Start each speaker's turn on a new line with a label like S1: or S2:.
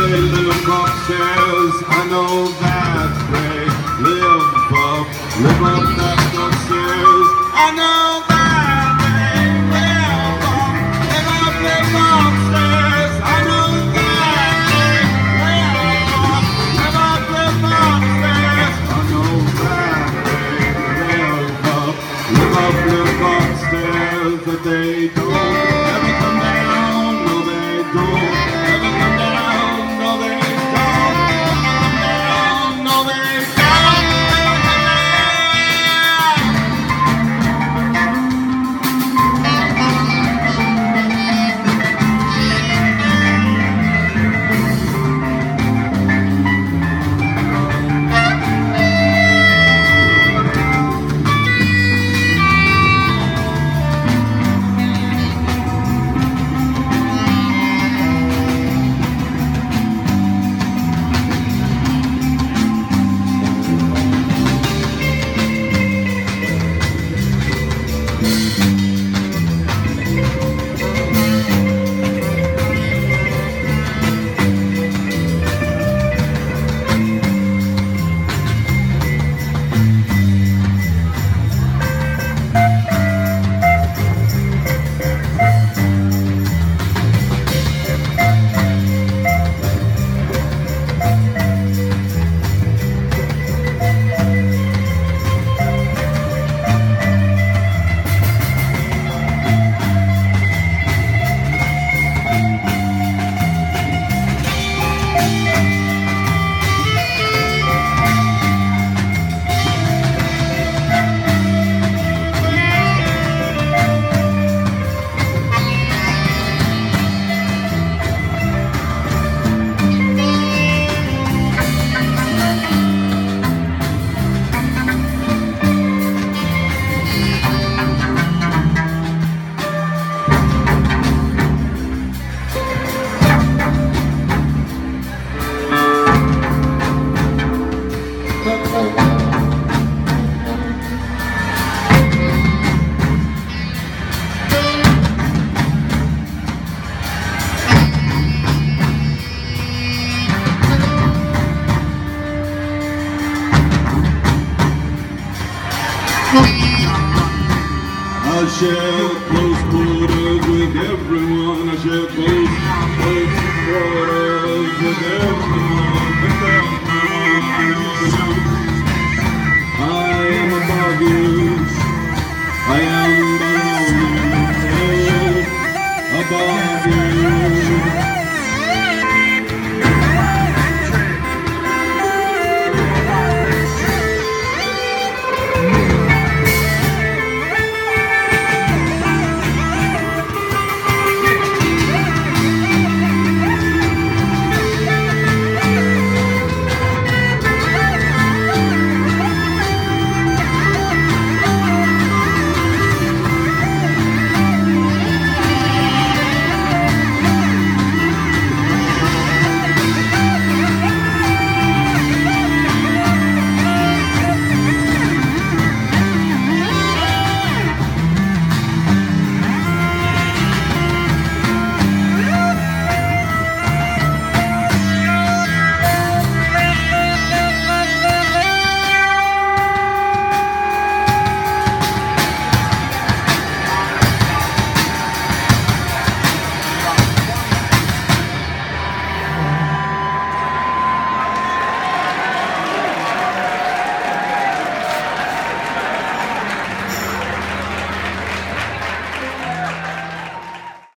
S1: they live upstairs. I know that they live up that upstairs. I know that they live upstairs. I know that they live upstairs. I know that they live upstairs. That they don't ever come down. No, they don't ever come down. No, they don't ever come down. No, they don't ever come I share close quarters with everyone. I share close quarters with everyone.